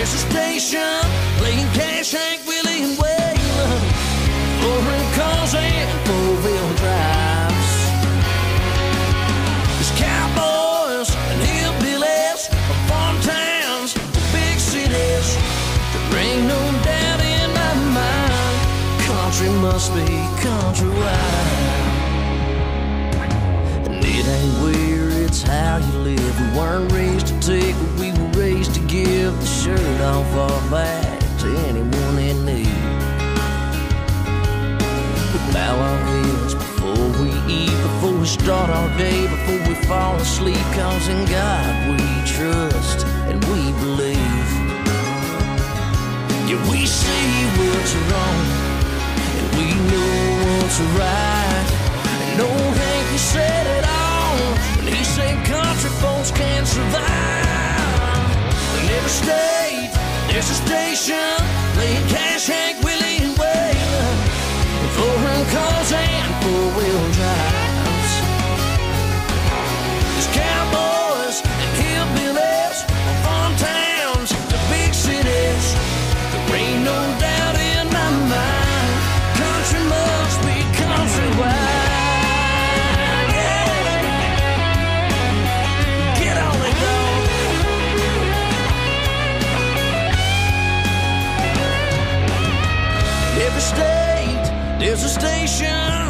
there's a station playing Cash, Hank Willie, and Waylon. Foreign cars and four-wheel drives. There's cowboys and hillbillies from farm towns to big cities. There ain't no doubt in my mind, country must be countrywide. And it ain't where, it's how you live. We weren't raised to take what we were raised to give. The shirt off our back to anyone in need. We bow our heads before we eat, before we start our day, before we fall asleep. Cause in God we trust and we believe. Yeah, we see what's wrong and we know what's right. And old Hank said it all when he said country folks can't survive. In every state there's a station playing Cash, Hank Willie, and Waylon. Foreign cars and four-wheel drives. There's cowboys and hillbillies from farm towns to big cities. There ain't no doubt in my mind, country must be countrywide. Yeah. Get on it, dog. Every state there's a station.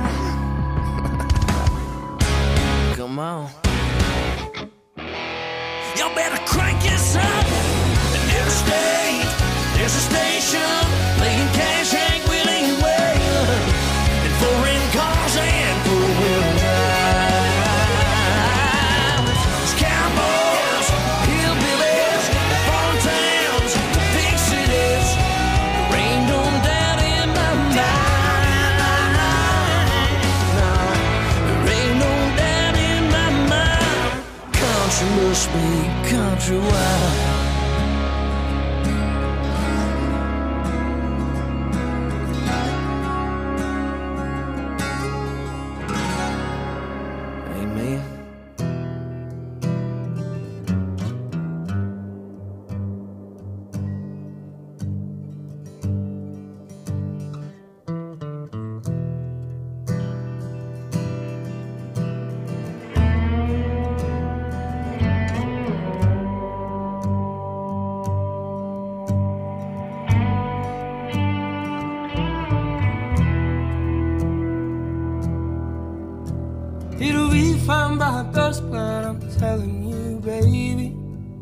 Come on. Y'all better crank this up. In every state there's a station playing Cash, Hank Willie, and Waylon. And foreign cars and four-wheel drives. There's cowboys, hillbillies, farm towns, the big cities. There ain't no doubt in my mind. There ain't no doubt in my mind, country must be countrywide. Amen. It'll be fine by dusk, but I'm telling you, baby,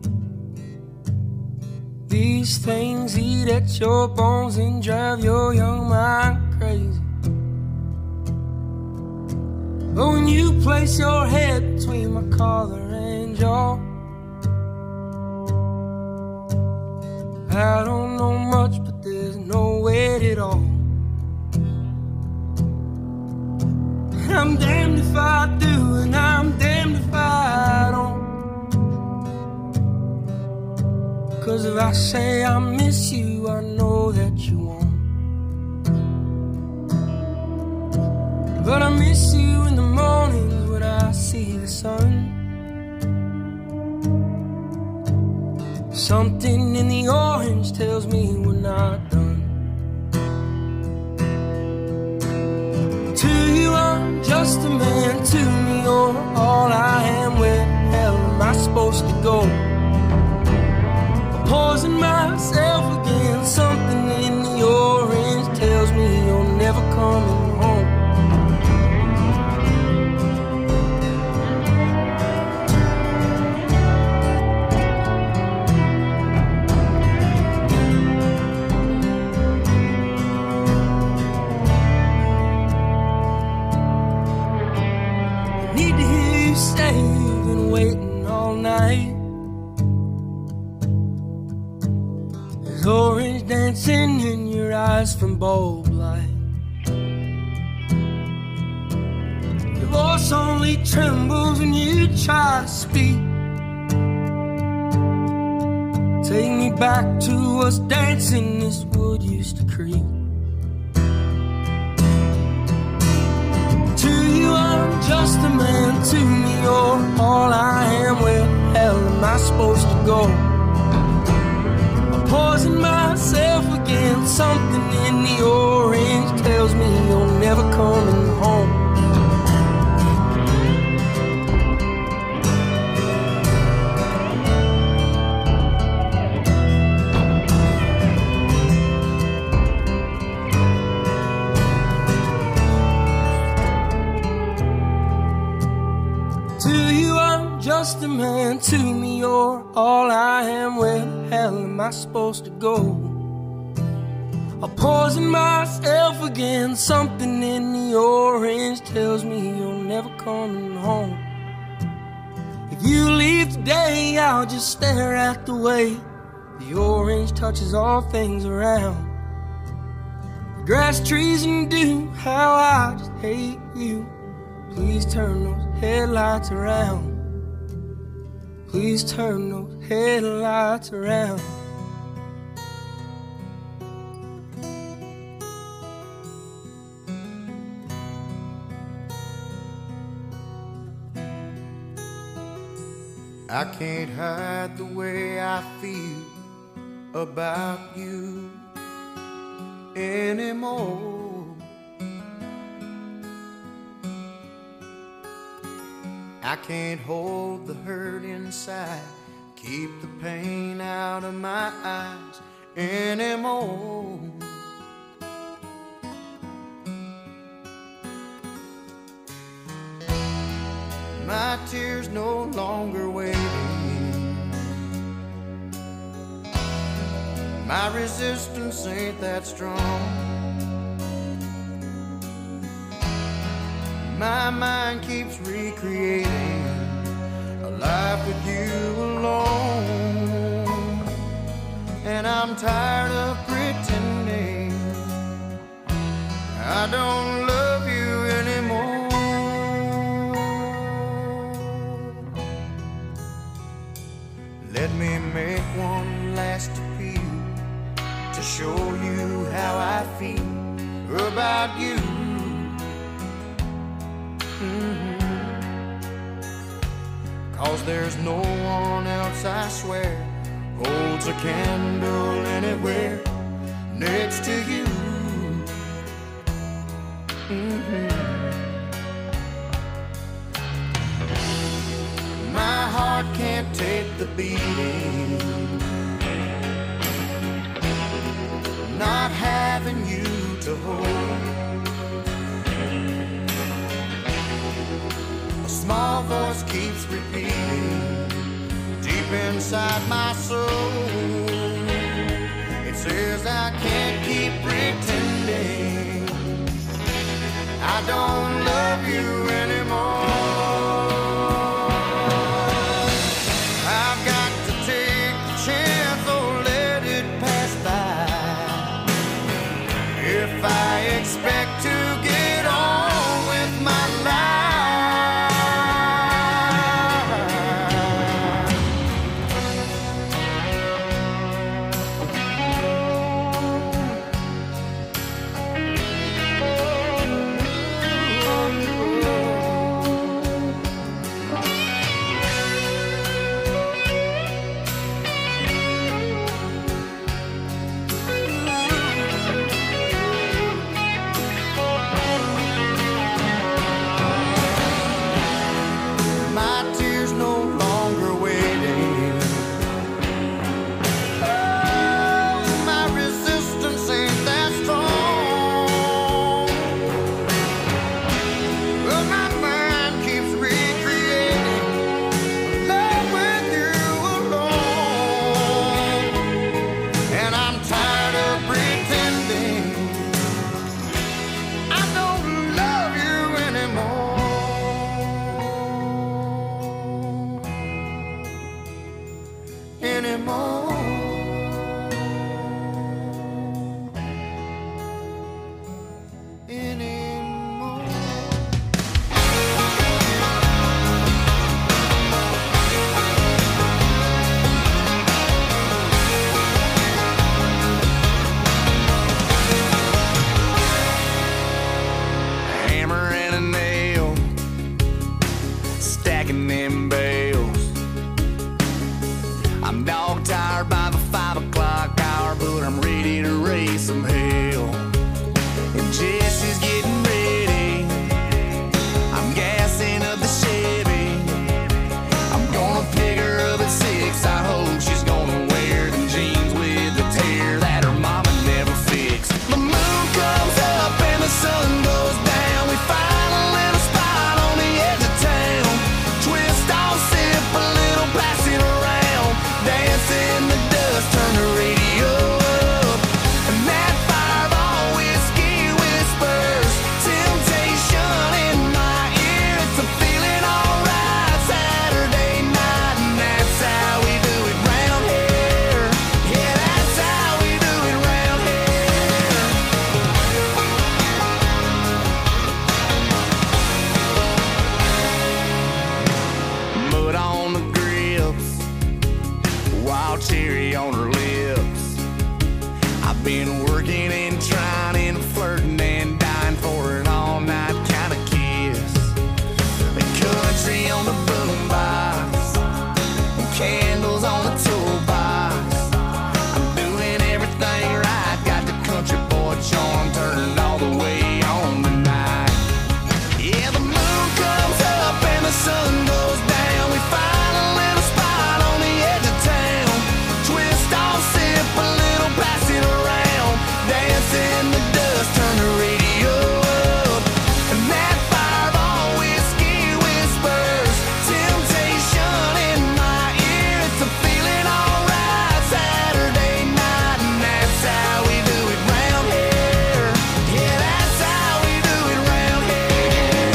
these things eat at your bones and drive your young mind crazy. But when you place your head between my collar and jaw, I don't know much, but there's no weight at all. I'm damned if I do, and I'm damned if I don't. 'Cause if I say I miss you, I know that you won't. But I miss you in the mornings when I see the sun. Something in the orange tells me we're not done. To you I'm just a man, to me you're all I am. Where the hell am I supposed to go? I'm poisoning myself again. Something in the orange tells me you're never coming home. Need to hear you say you've been waiting all night. There's orange dancing in your eyes from bulb light. Your voice only trembles when you try to speak. Take me back to us dancing this wood used to creep. To you I'm just a man, to me you're all I am. Where the hell am I supposed to go? in the orange tells me you're never coming home. To you I'm just a man, to me you're all I am. Where the hell am I supposed to go? I'm pausing myself again. Something in the orange tells me you're never coming home. If you leave today, I'll just stare at the way the orange touches all things around. The grass, trees, and dew, how I just hate you. Please turn those headlights around. Please turn those headlights around. I can't hide the way I feel about you anymore. I can't hold the hurt inside, keep the pain out of my eyes anymore. My tears no longer waiting. My resistance ain't that strong. My mind keeps recreating a life with you alone. And I'm tired of pretending I don't love you anymore. Let me make one last appeal to show you how I feel about you. Cause there's no one else, I swear, holds a candle anywhere next to you. My heart can't take the beating, not having you to hold. A small voice keeps repeating deep inside my soul. It says I can't keep pretending I don't love you anymore. I've got to take the chance or let it pass by. If I expect to get on with my life, been working and trying and flirting and dying for an all-night kind of kiss. The country on the boombox, candles on the toolbox. I'm doing everything right, got the country boy charm turned all the way on tonight. Yeah, the moon comes up and the sun goes down. We find a little spot on the edge of town. Twist off, sip a little, pass it around. Dance in the dust, turn the radio up. And that fireball whiskey whispers temptation in my ear. It's a feeling alright Saturday night, and that's how we do it round here. Yeah, that's how we do it round here.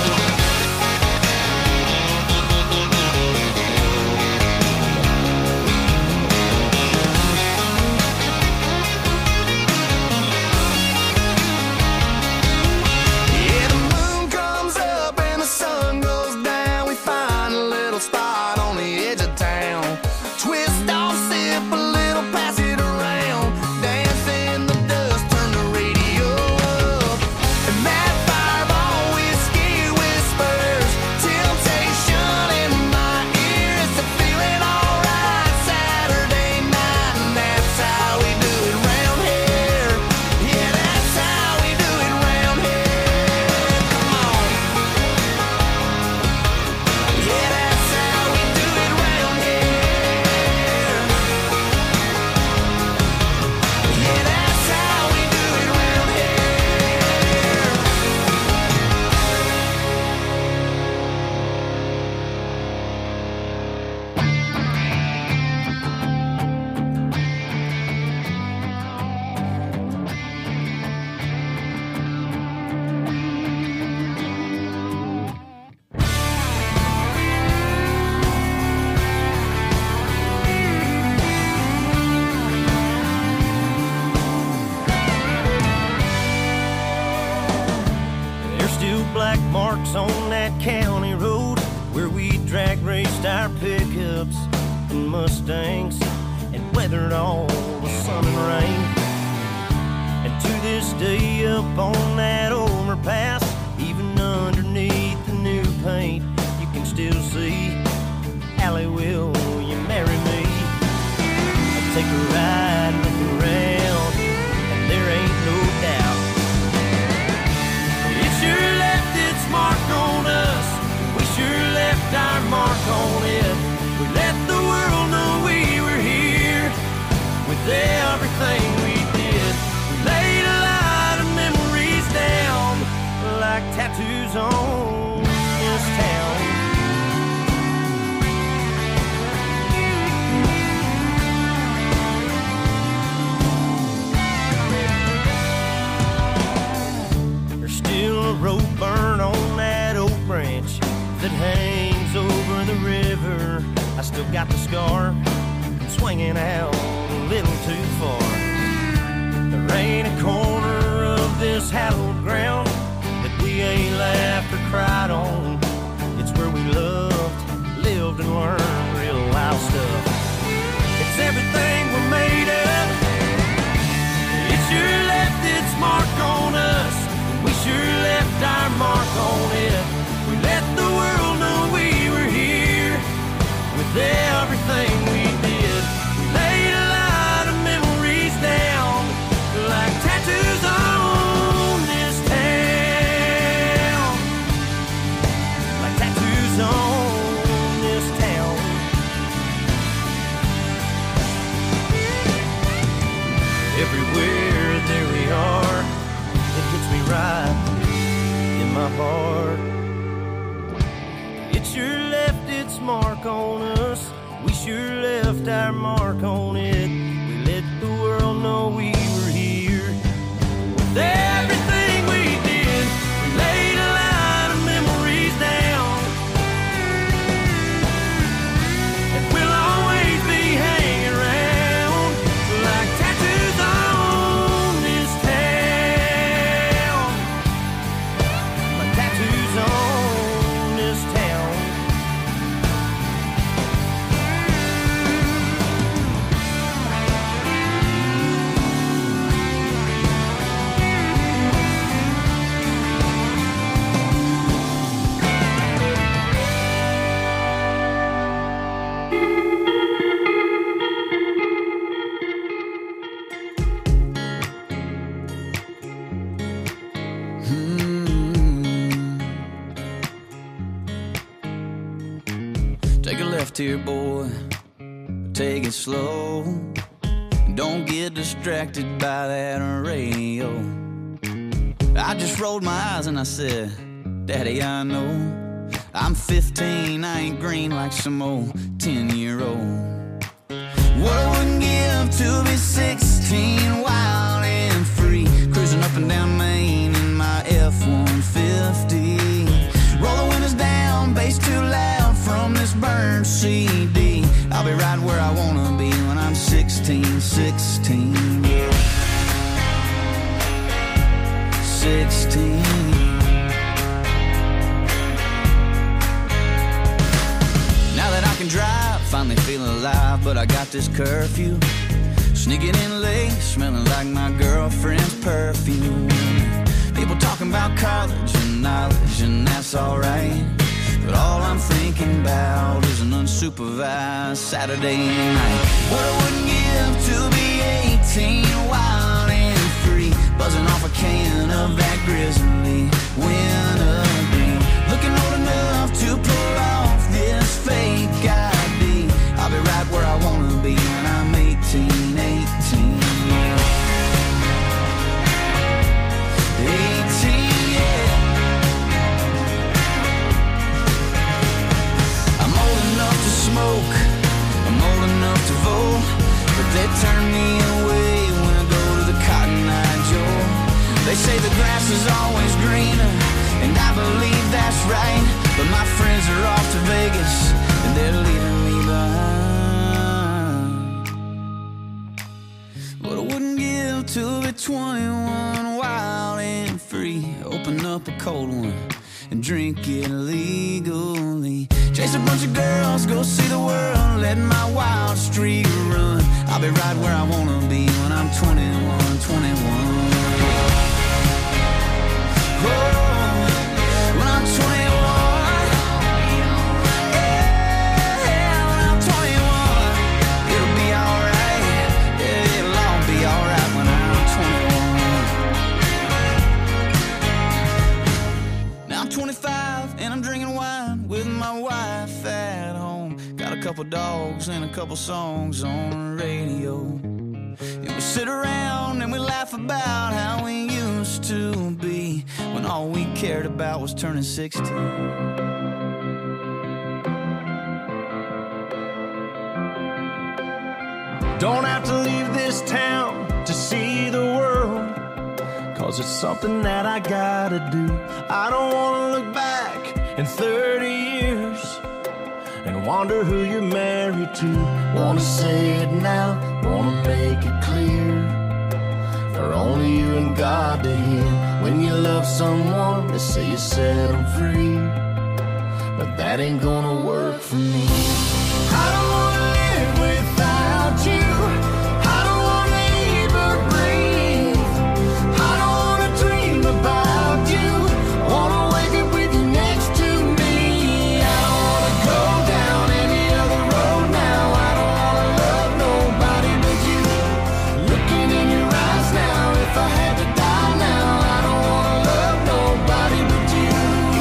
Yeah, the moon comes up and the sun goes down. We find a little spot on the edge of town. Twist off, sip a little, pass it around. Dance in the dust, turn the radio up. And that fireball whiskey whispers temptation in my ear. It's a feeling alright Saturday night, and that's how we do it round here. Yeah, that's how we do it round here. Come on. Yeah, that's how we do it round here. Yeah, that's how we do it round here. There's still black marks on that county road where we drag raced our pickups and Mustangs and weathered all the sun and rain. And to this day up on that overpass, even underneath the new paint, you can still see Allie, will you marry me? I'll take a ride, look around, and there ain't no doubt it sure left its mark on us. We sure left our mark on it. We let the world know we were here with everything we did. We laid a lot of memories down like tattoos on this town. There's still a rope burn on that oak branch that hangs over the river. I still got the scar swinging out a little too far. There ain't a corner of this hallowed ground that we ain't laughed or cried on. It's where we loved, lived, and learned real wild stuff. It's everything we're made of. It sure left its mark on us. We sure left our mark on it. We let the world know we were here with everything we did. We laid a lot of memories down like tattoos on this town. Like tattoos on this town. Everywhere there we are, it hits me right in my heart. It sure left its mark on us. We sure left our mark on it. We let the world know we were here with everything we did. We laid a lot of memories down, and we'll always be hanging around like tattoos on this town. Like tattoos on this town. here, boy. Take it slow. Don't get distracted by that radio. I just rolled my eyes and I said, Daddy, I know I'm 15, I ain't green like some old 10-year-old. What I wouldn't give to be 16, wild and free, cruising up and down Main in my F-150. Roll the windows down, bass too loud from this burned CD. I'll be right where I wanna be when I'm 16, 16. 16. Now that I can drive, finally feeling alive, but I got this curfew. Sneaking in late, smelling like my girlfriend's perfume. People talking about college and knowledge, and that's alright. But all I'm thinking about is an unsupervised Saturday night. What I wouldn't give to be 18, wild and free, buzzing off a can of that Grizzly wintergreen. Looking old enough to pull off this fake ID. I'll be right where I wanna be when I'm 18, 18. 18, yeah. I'm old enough to smoke, I'm old enough to vote, but they turn me away when I go to the Cotton Eye Joe. They say the grass is always greener, and I believe that's right, but my friends are off to Vegas, and they're leaving me behind. What I wouldn't give to be 21, wild and free, open up a cold one and drink it legally. Chase a bunch of girls, go see the world, let my wild streak run. I'll be right where I wanna be when I'm 21, 21. Oh, when I'm 21, yeah, when I'm 21, it'll be alright, yeah, it'll all be alright when I'm 21. Now I'm 25 and I'm drinking wine with my wife at home. Got a couple dogs and a couple songs on the radio. And we sit around and we laugh about how we used to be, when all we cared about was turning 16. Don't have to leave this town to see the world, 'cause it's something that I gotta do. I don't wanna look back in 30 years and wonder who you're married to. Wanna say it now, wanna make it clear, for only you and God to hear. When you love someone, they say you set them free, but that ain't gonna work for me. I don't wanna live without you. I don't wanna even breathe. I don't wanna dream about you. I wanna wake up with you next to me. I don't wanna go down any other road now. I don't wanna love nobody but you. Looking in your eyes now, if I had to die now, I don't wanna love nobody but you.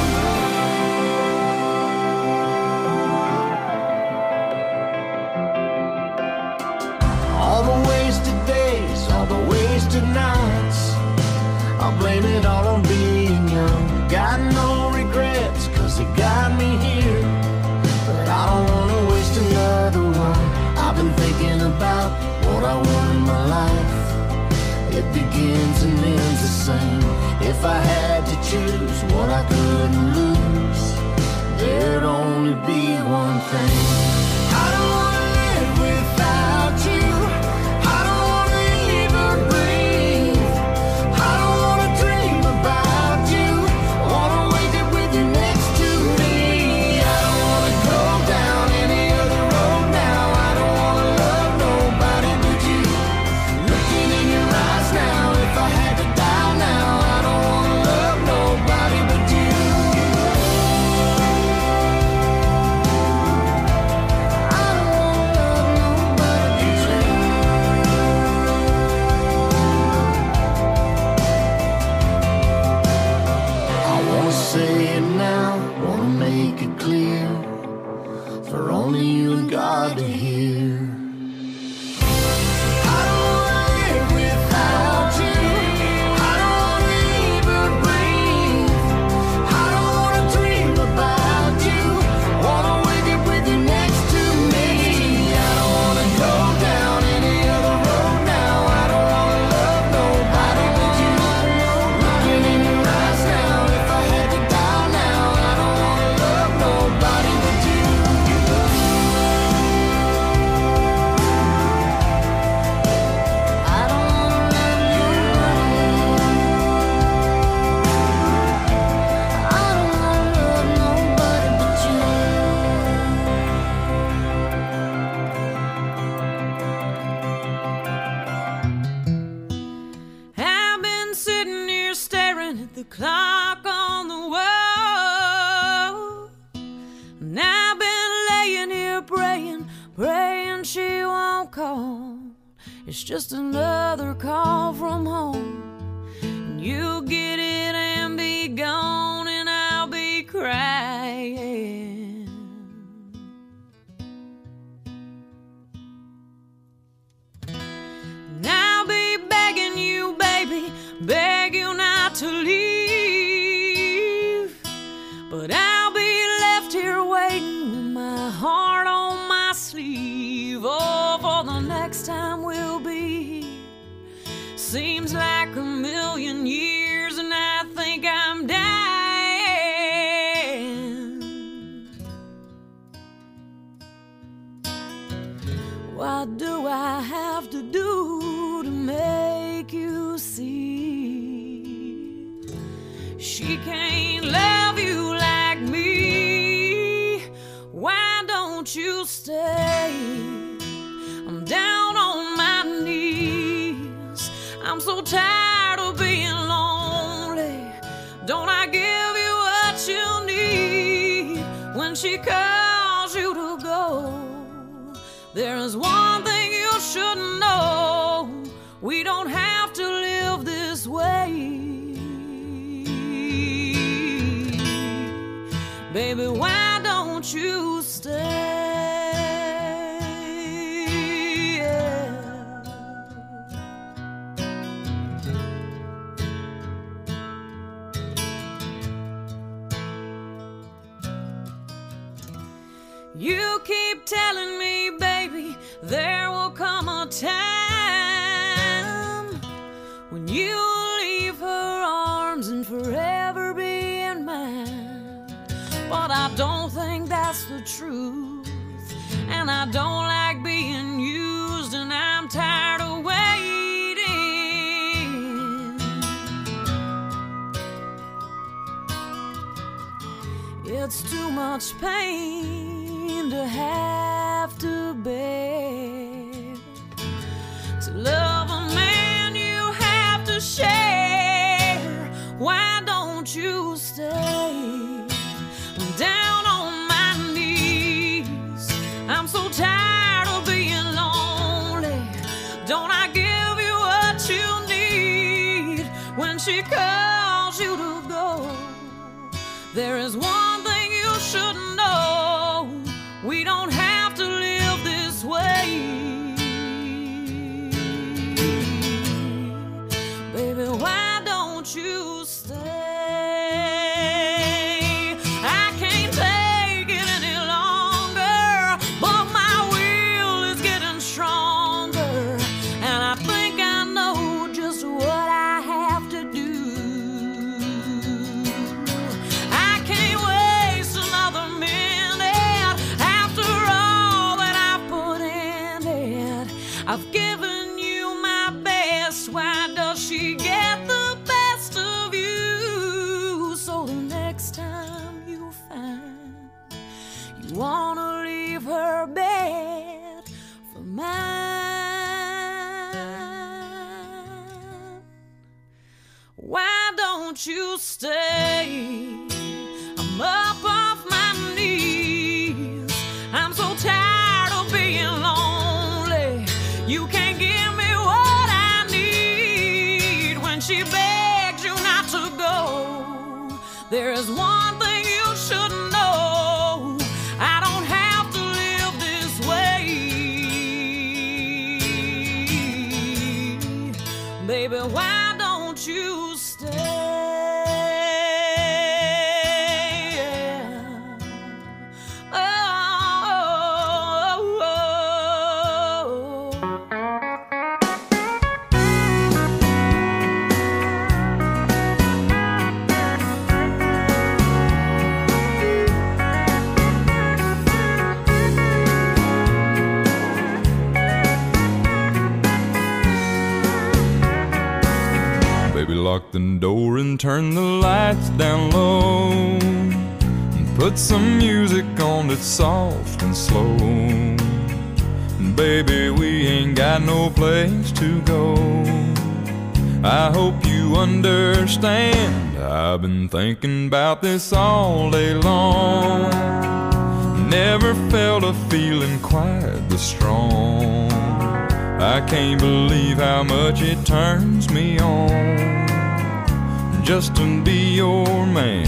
All the wasted days, all the wasted nights, I'll blame it all on being young. Got no regrets, 'cause it got me here, but I don't wanna waste another one. I've been thinking about what I want in my life. It begins and ends the same. If I had to choose what I couldn't lose, there'd only be one thing. I don't wanna live without you. I don't wanna even breathe. I don't wanna dream about you. I wanna wake up with you next to me. I don't wanna go down any other road now. I don't wanna love nobody but you. Looking in your eyes now, if I had to die now, I don't wanna love nobody but you. It's just another call from home. And you'll get it and be gone, and I'll be crying. And I'll be begging you, baby, beg you not to leave. But I'll be left here waiting with my heart on my sleeve. Oh, for the next time we'll be here. Seems like a million years, and I think I'm dying. What do I have to do to make you see? She can't love you like me. Why don't you stay? I'm down on my knees. I'm so tired of being lonely. Don't I give you what you need when she calls you to go? There is one thing you should know. We don't have to live this way. Baby, why don't you stay? You keep telling me, baby, there will come a time when you'll leave her arms and forever be in mine. But I don't think that's the truth, and I don't like being used, and I'm tired of waiting. It's too much pain to have to bear. To love a man you have to share. Why don't you stay? I'm down on my knees. I'm so tired of being lonely. Don't I give you what you need when she calls you to go? There is one thing you should know. We don't have to live this way. Baby, why don't you stay? I can't take it any longer, but my will is getting stronger, and I think I know just what I have to do. I can't waste another minute after all that I've put in it. I've given you my best. Why does she get the best of you? So the next time you find you wanna leave her bed for mine, why don't you stay? I'm up off my knees. I'm so tired of being lonely. You can't give me what I need when she begs you not to go. There is one thing you should know. I don't have to live this way. Baby, why don't you stay? Baby, lock the door and turn the lights down low, and put some music on that's soft and slow. And baby, we ain't got no place to go. I hope you understand, I've been thinking about this all day long. Never felt a feeling quite this strong. I can't believe how much it turns me on just to be your man.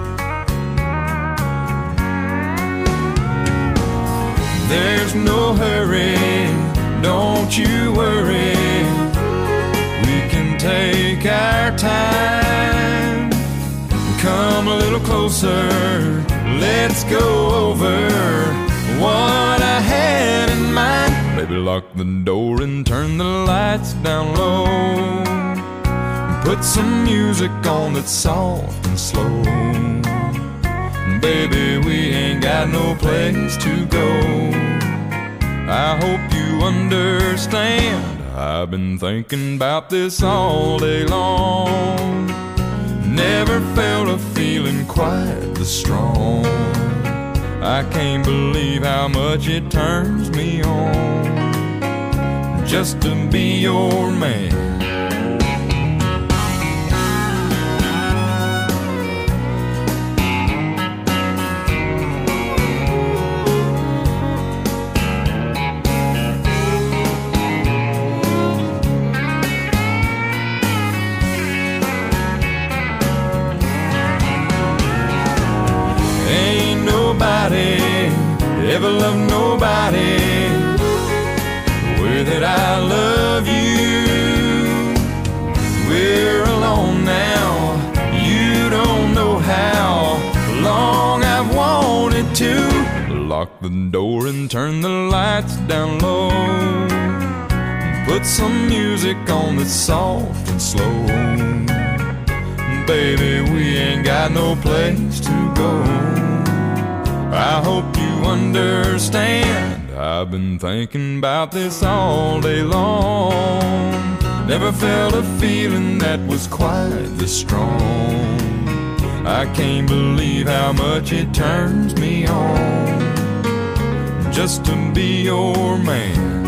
There's no hurry, don't you worry. We can take our time. Come a little closer, let's go over what I had in mind. Baby, lock the door and turn the lights down low. Put some music on that's soft and slow. Baby, we ain't got no place to go. I hope you understand. I've been thinking about this all day long. Never felt a feeling quite this strong. I can't believe how much it turns me on just to be your man. Ever love nobody the way that I love you. We're alone now, you don't know how long I've wanted to. Lock the door and turn the lights down low. Put some music on that's soft and slow. Baby, we ain't got no place to go. I hope you understand. I've been thinking about this all day long. Never felt a feeling that was quite this strong. I can't believe how much it turns me on just to be your man.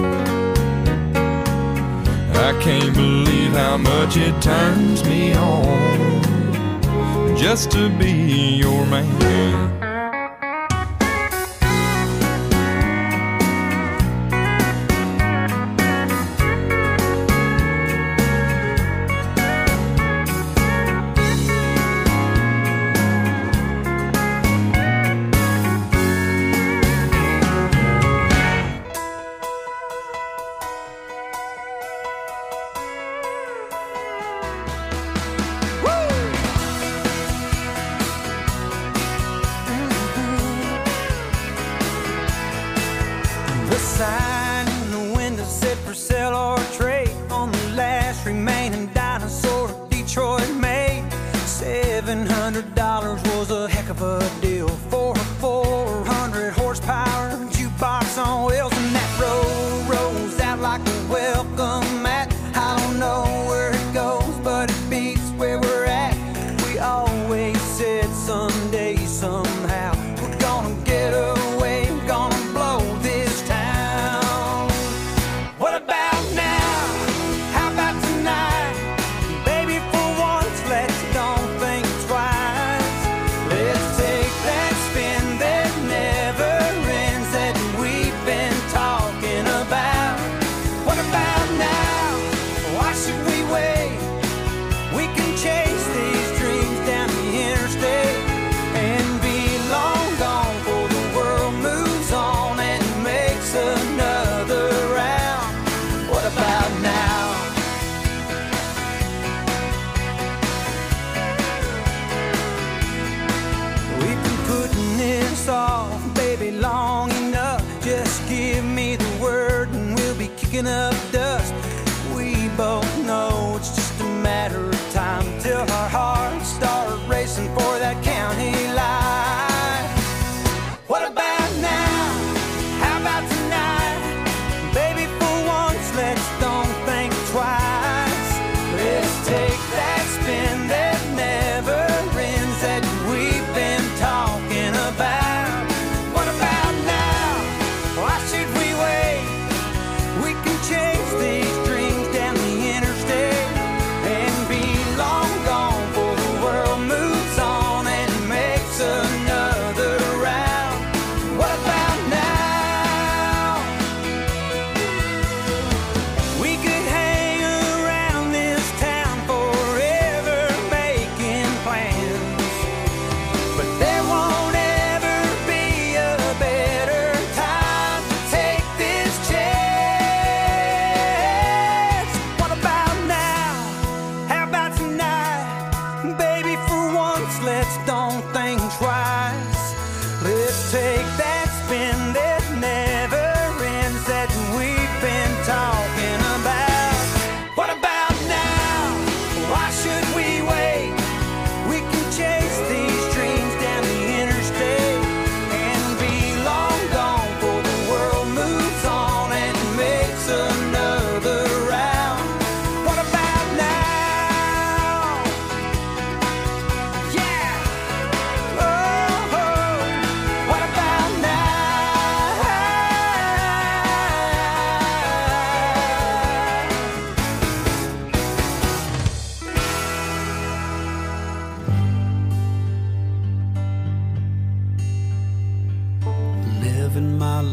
I can't believe how much it turns me on just to be your man. Up dust. We both know it's just a matter of time till our hearts start racing for that county line. What about now? How about tonight? Baby, for once, let's don't think twice. Let's take that spin that never ends that we've been talking about. What about now? Why should we wait? We can change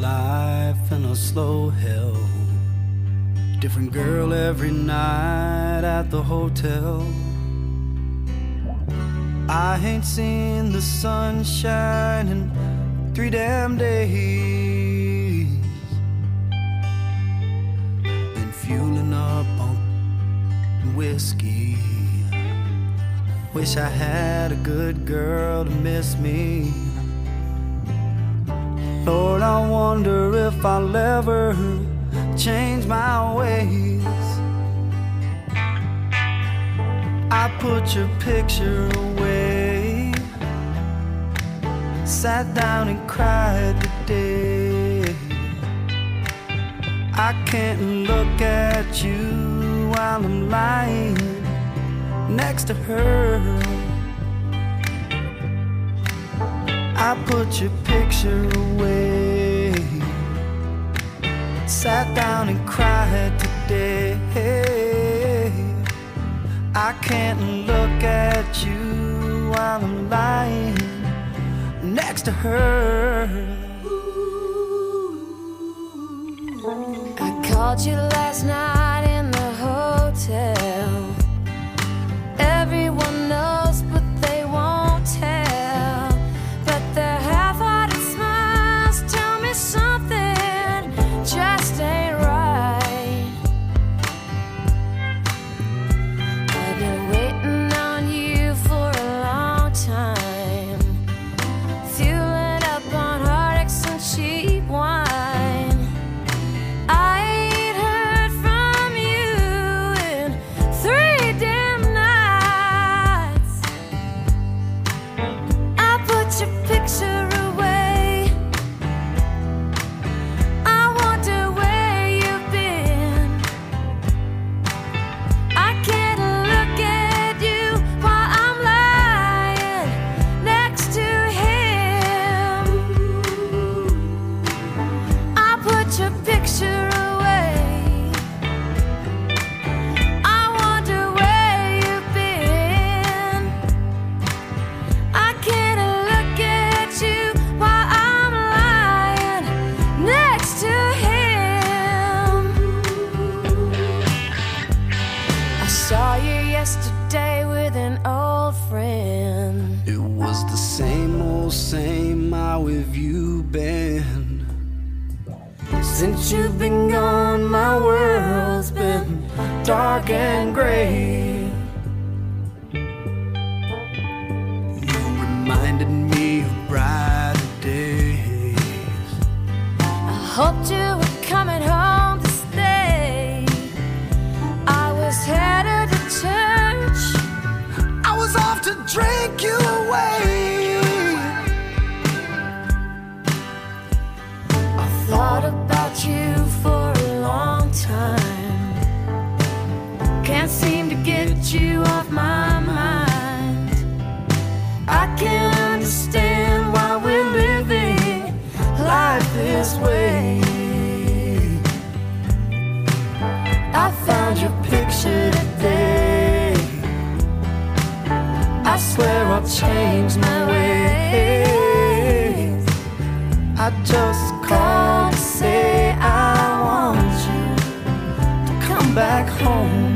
life in a slow hell. Different girl every night at the hotel. I ain't seen the sunshine in 3 damn days. Been fueling up on whiskey. Wish I had a good girl to miss me. Lord, I wonder if I'll ever change my ways. I put your picture away, sat down and cried today. I can't look at you while I'm lying next to her. I put your picture away, sat down and cried today. I can't look at you while I'm lying next to her. I called you last night in the hotel. Everyone knows, but they won't tell. But their half-hearted smiles tell me something just ain't right. I've been waiting on you for a long time, fueling up on heartaches and cheap wine. I ain't heard from you in 3 damn nights. I put your picture away. I wonder where you've been. I can't look at you while I'm lying next to him. I put your picture away. I wonder where you've been. I can't look at you while I'm lying next to him. I saw you yesterday with an old friend. It was the same old same. How have you been? Since you've been gone, my world's been dark and gray. You reminded me of brighter days. I hoped you were coming home to stay. I was headed to church. I was off to drink you away. I thought about you for a long time. Can't seem to get you off my mind. I can't understand why we're living life this way. I found your picture today. I swear I'll change my ways. I just called to say I want you to come back home.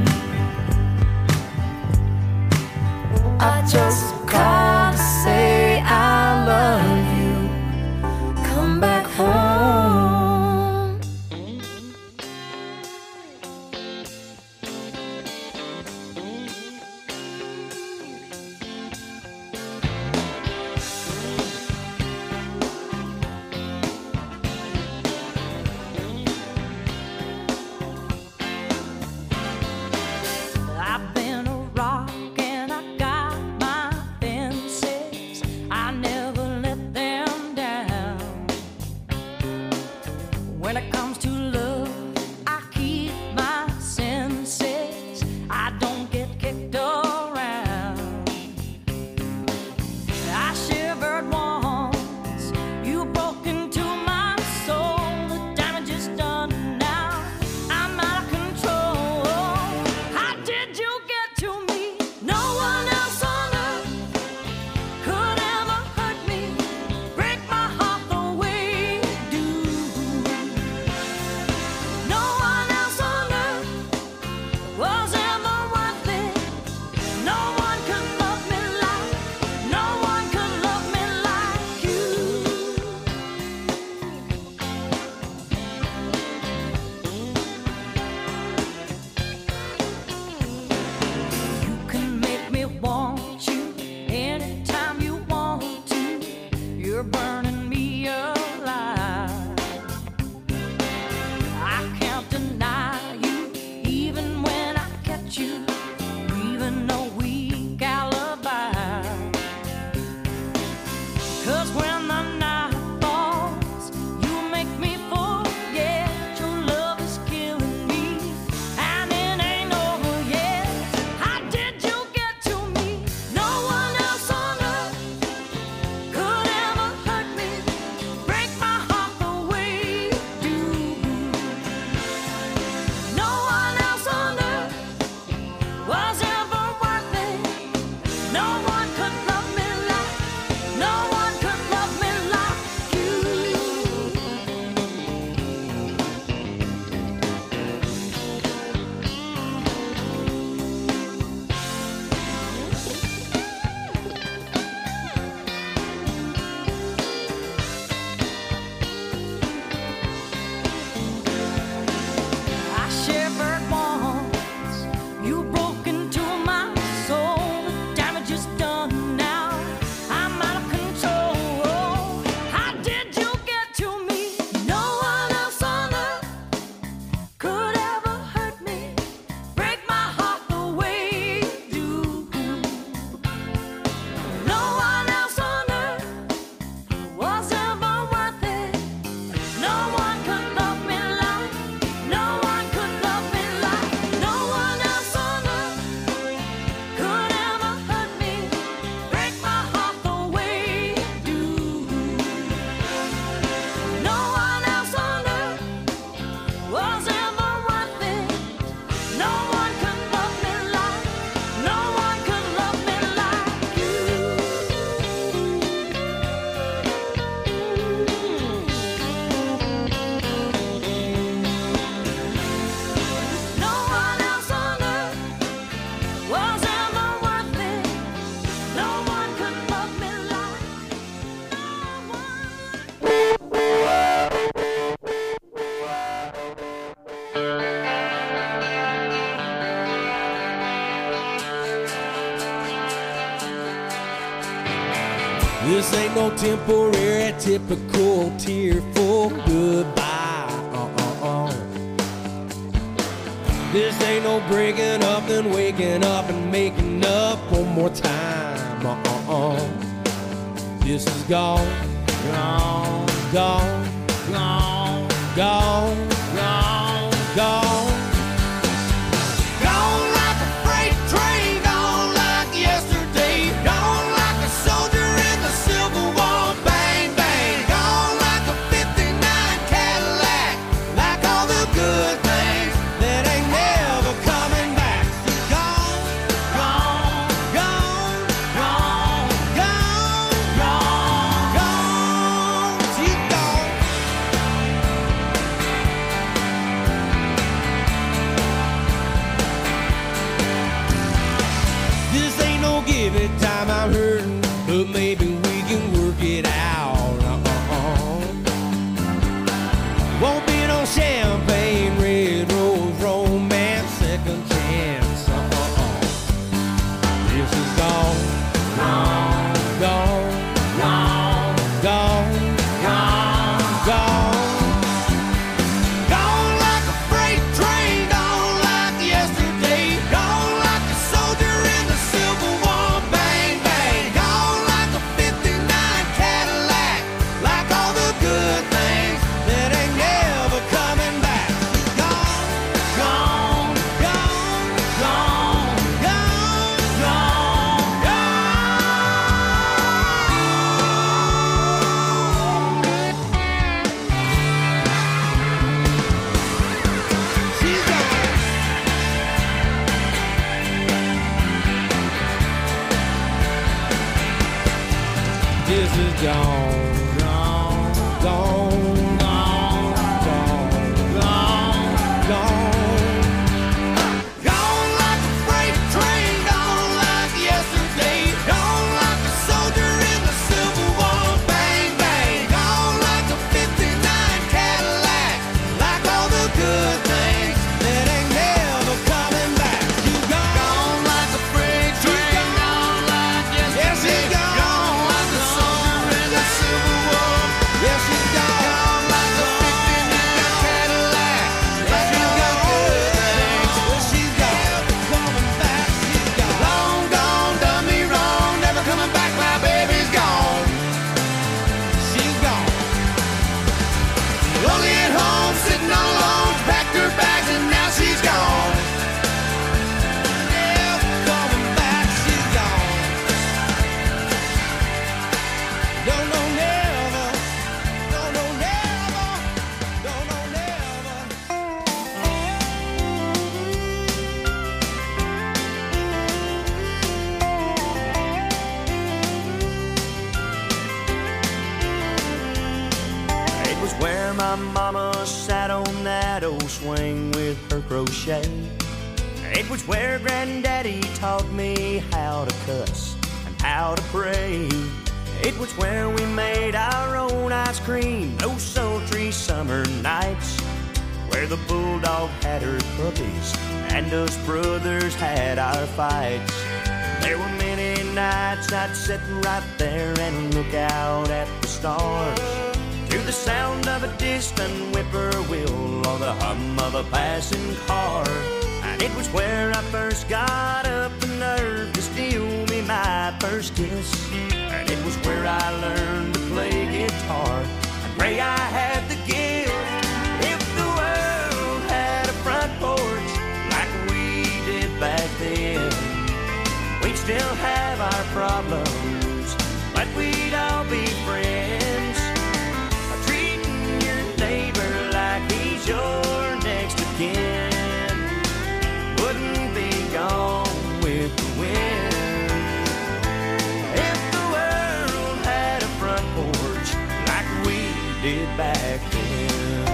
I just called to say I love you. Come back home. I've been a rock and I got my This ain't no temporary, typical, tearful goodbye. This ain't no breaking up, then waking up and making up one more time. This is gone, gone, gone, gone, gone, gone, gone. Gone like a freight train, gone like yesterday, gone like a soldier in the Civil War, bang, bang, gone like a 59 Cadillac, like all the good things that ain't never coming back. Gone, gone, gone, gone, gone, gone, gone, she's gone. This ain't no give it time, I'm hurting, but maybe we can work it out. Won't be no champagne, red rose, romance, second chance. This is gone, gone, gone, gone, gone, gone, gone. Gone like a freight train, gone like yesterday, gone like a soldier in the Civil War, bang, bang, gone like a 59 Cadillac, like all the good things that ain't never coming back. Gone, gone, gone, gone, gone, gone, gone. She's gone. This is gone, gone, gone, gone, gone, gone, gone. Gone like a freight train, gone like yesterday, gone like a soldier in the Civil War, bang, bang, gone like a 59 Cadillac, like all the good things that ain't never coming back. You gone like a freight train, gone like yesterday, gone like a soldier in the Civil War. Yes, she's gone. Gone like a 59 Cadillac, like all the good things. She's gone. Coming back, she's gone. Long gone, done me wrong, never coming back, my baby's gone. She's gone. Lonely at home, sitting all alone, packed her bags and now she's gone. Yeah, coming back, she's gone. Don't know never. Don't know never. Don't know never. It was where my mama sat on that old swing with her crochet. It was where granddaddy taught me how to cuss and how to pray. It was where we made our own ice cream those sultry summer nights, where the bulldog had her puppies and us brothers had our fights. There were many nights I'd sit right there and look out at the stars, to the sound of a distant whippoorwill or the hum of a passing car. And it was where I first got up the nerve to steal me my first kiss. And it was where I learned to play guitar and pray I had the gift. If the world had a front porch like we did back then, we'd still have our problems, but we'd all be friends. Treating your neighbor like he's your next of kin wouldn't be gone with the wind. If the world had a front porch like we did back then.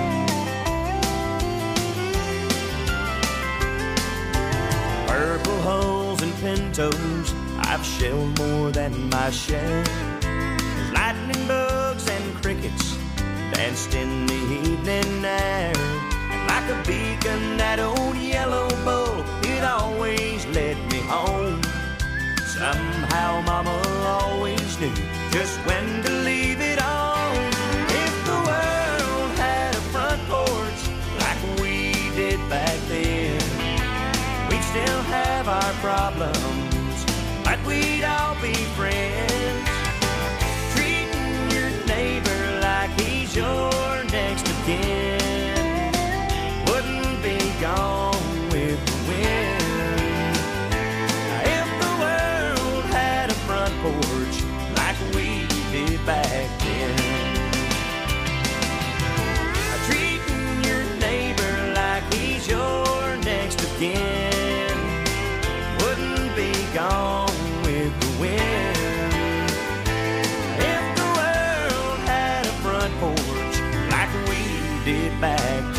Purple hulls and pintos, I've shelled more than my share. There's lightning bugs and crickets danced in the evening air. And like a beacon, that old yellow bull, it always led me home. So Somehow mama always knew just when to leave it on. If the world had a front porch like we did back then, we'd still have our problems, but we'd all be friends. Treating your neighbor like he's your next of kin wouldn't be gone with the wind. If the world had a front porch like we did back then, treating your neighbor like he's your next of kin wouldn't be gone with the wind. If the world had a front porch like we did back then.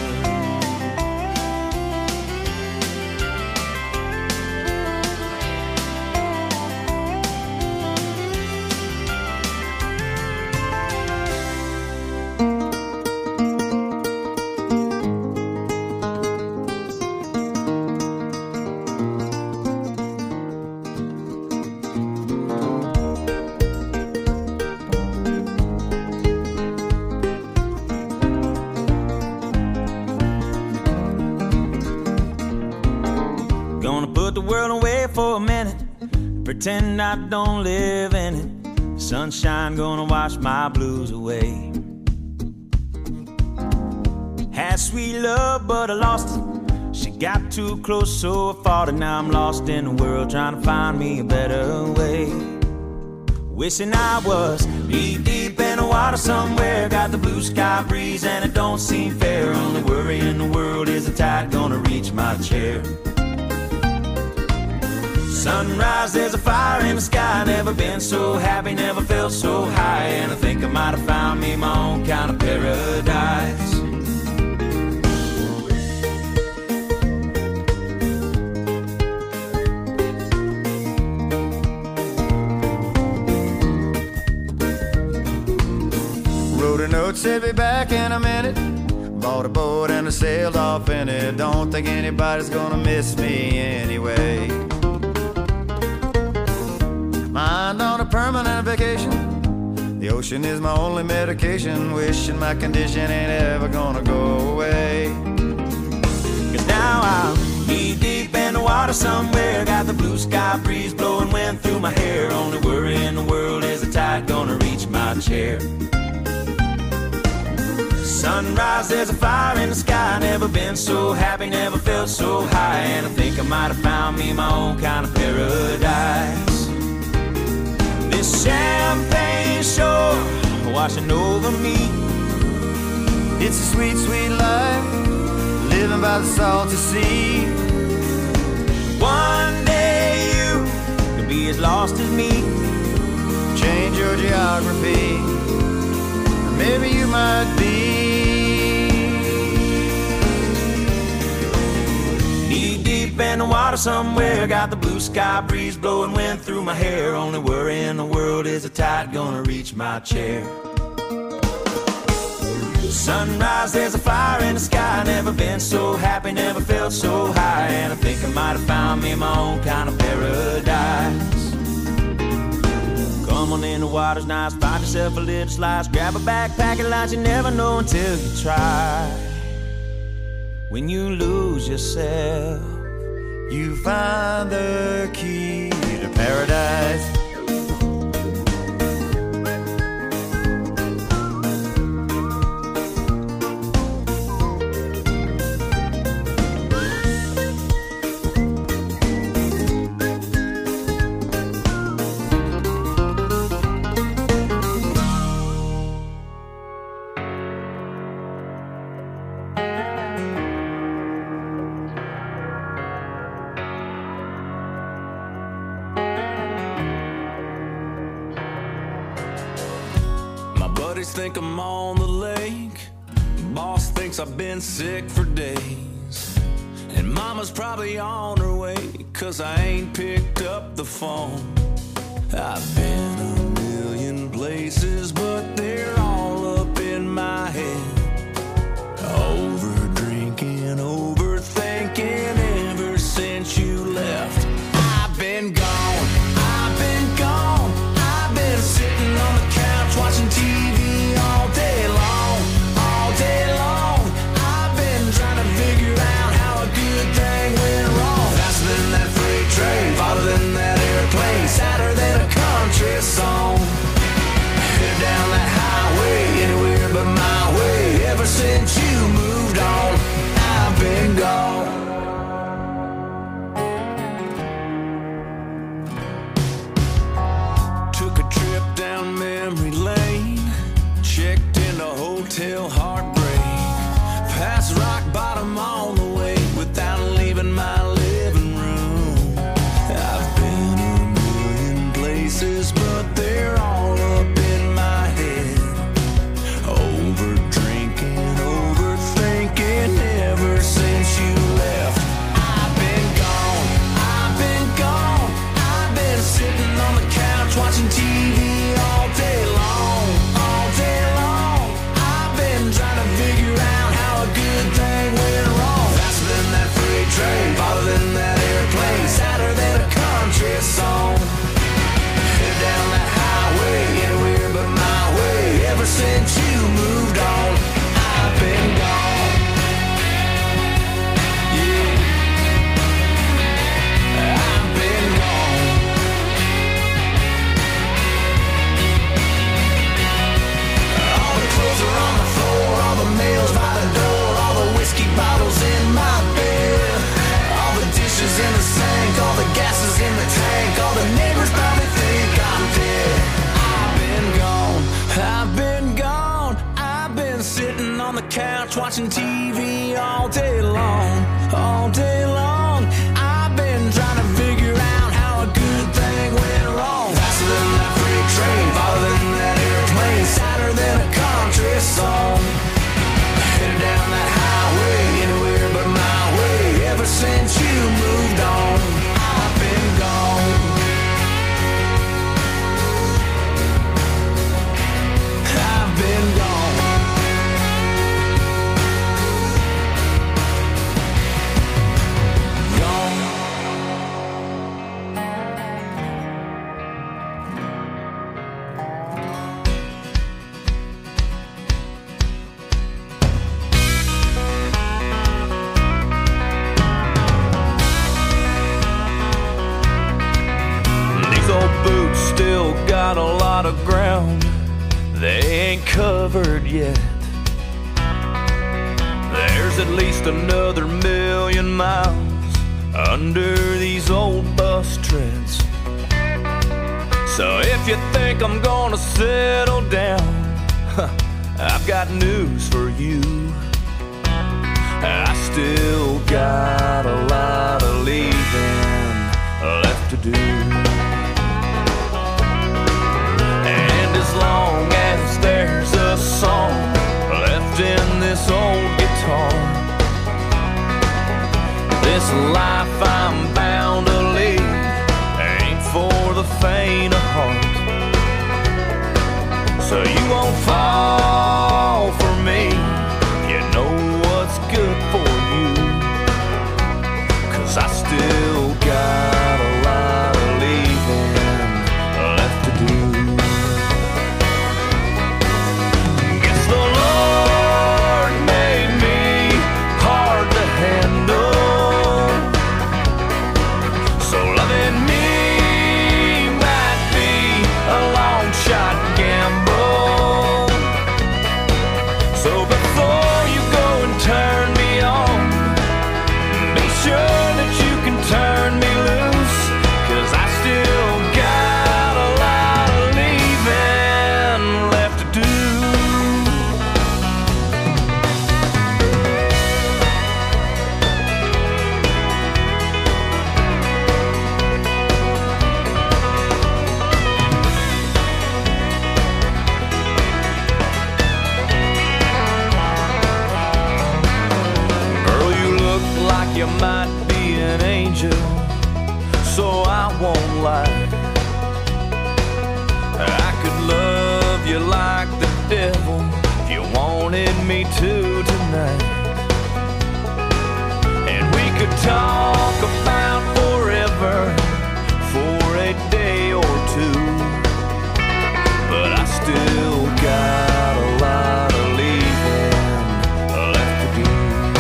Gonna put the world away for a minute, pretend I don't live in it. Sunshine gonna wash my blues away. Had sweet love, but I lost it. She got too close, so I fought it. Now I'm lost in the world, trying to find me a better way. Wishing I was knee deep in the water somewhere. Got the blue sky breeze and it don't seem fair. Only worry in the world is the tide gonna reach my chair. Sunrise, there's a fire in the sky. Never been so happy, never felt so high. And I think I might have found me my own kind of paradise. Wrote a note, said be back in a minute. Bought a boat and I sailed off in it. Don't think anybody's gonna miss me anyway. Mind on a permanent vacation. The ocean is my only medication. Wishing my condition ain't ever gonna go away. Cause now I'm knee deep in the water somewhere. Got the blue sky breeze blowing wind through my hair. Only worry in the world is the tide gonna reach my chair. Sunrise, there's a fire in the sky. Never been so happy, never felt so high. And I think I might have found me my own kind of paradise. This champagne shore washing over me. It's a sweet, sweet life, living by the salty sea. One day you could be as lost as me. Change your geography, maybe you might be. Knee deep in the water somewhere. Got the blue sky breeze blowing wind through my hair. Only worry in the world is the tide gonna reach my chair. Sunrise, there's a fire in the sky. Never been so happy, never felt so high. And I think I might have found me my own kind of paradise. Come on in, the water's nice. Find yourself a little slice. Grab a backpack and lunch. You never know until you try. When you lose yourself, You find the key to paradise. Think I'm on the lake. Boss thinks I've been sick for days. And mama's probably on her way, 'cause I ain't picked up the phone. I've been a million places, but they're all up in my head. Over drinking, overthinking ever since you left. I've been gone dishes in the sink, all the gas is in the tank, all the neighbors probably think I'm dead. I've been gone, I've been gone. I've been sitting on the couch watching TV all day long, all day long. I've been trying to figure out how a good thing went wrong. Faster than that freight train, farther than that airplane, sadder than a country song. Headed down that highway, anywhere but my way. Ever since you moved on, I've been gone. I've been gone. Boots still got a lot of ground they ain't covered yet. There's at least another 1,000,000 miles under these old bus treads. So if you think I'm gonna settle down, I've got news for you. I still got a lot of leaving left to do. As long as there's a song left in this old guitar, this life I'm bound to lead ain't for the faint of heart. So you won't fall for me, you know what's good for you, 'cause I still got a lot of leaving left to do. You might be an angel, so I won't lie. I could love you like the devil if you wanted me to tonight. And we could talk about forever for a day or two, but I still got a lot of leaving left to do.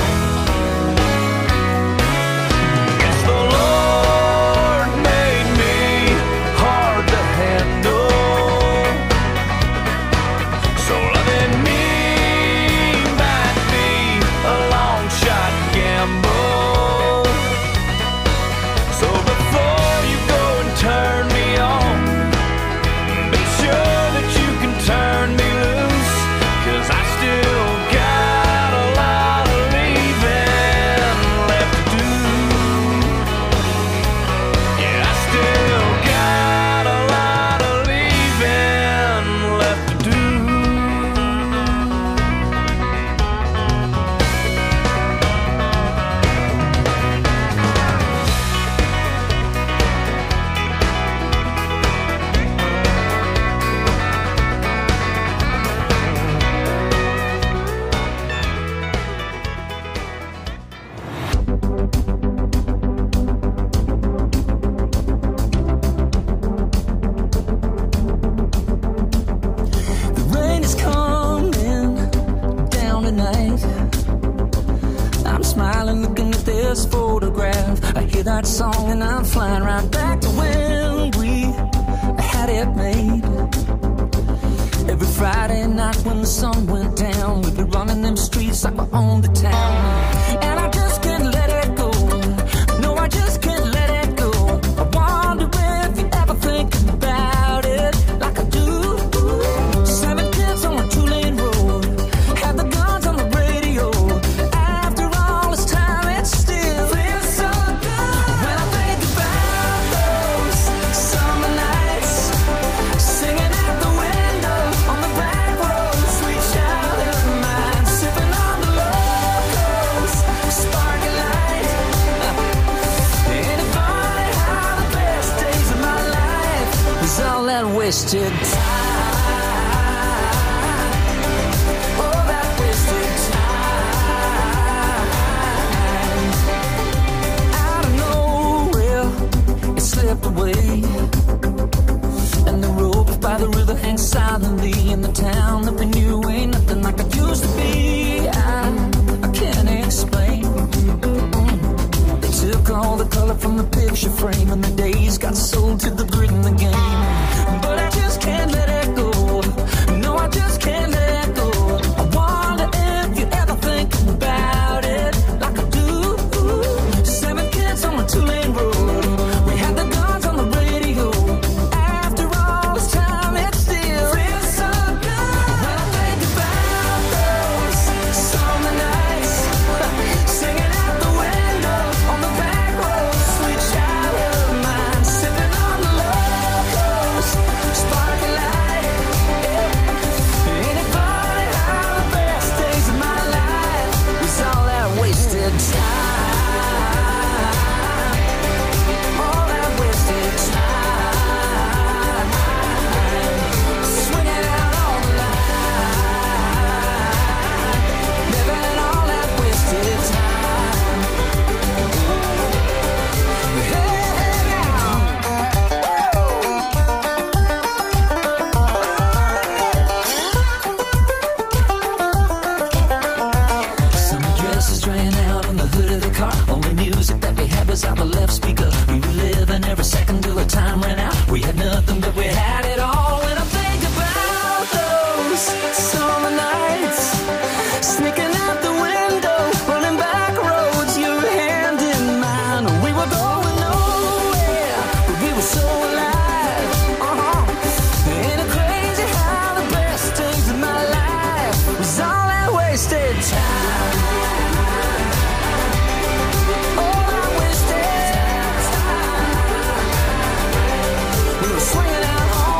That song and I'm flying right back to when we had it made. Every Friday night when the sun went down, we'd be running them streets like we owned the town. And I just can't let it go. No, I just can't. wasted time. All that wasted time. Out of nowhere, it slipped away. And the rope by the river hangs silently in the town that we knew ain't nothing like it used to be. I can't explain. They took all the color from the picture frame, and the days got sold to the grid in the game. But I just can't let it go. No, I just can't let it go. I wonder if you ever think about it like I do. 7 kids on a 2-lane road. We had the guns on the radio. After all this time, it still feels so good. When I think about those summer nights, singing out the window on the back road, sweet child of mine, sipping on the locals, sparkling light. Ain't it funny how the best days of my life was all that wasted time? All that wasted time. Swinging out on the line, living all that wasted time. Hey, now. Summer dresses draining out on the hood of the car. Only music that we had was out the left speaker.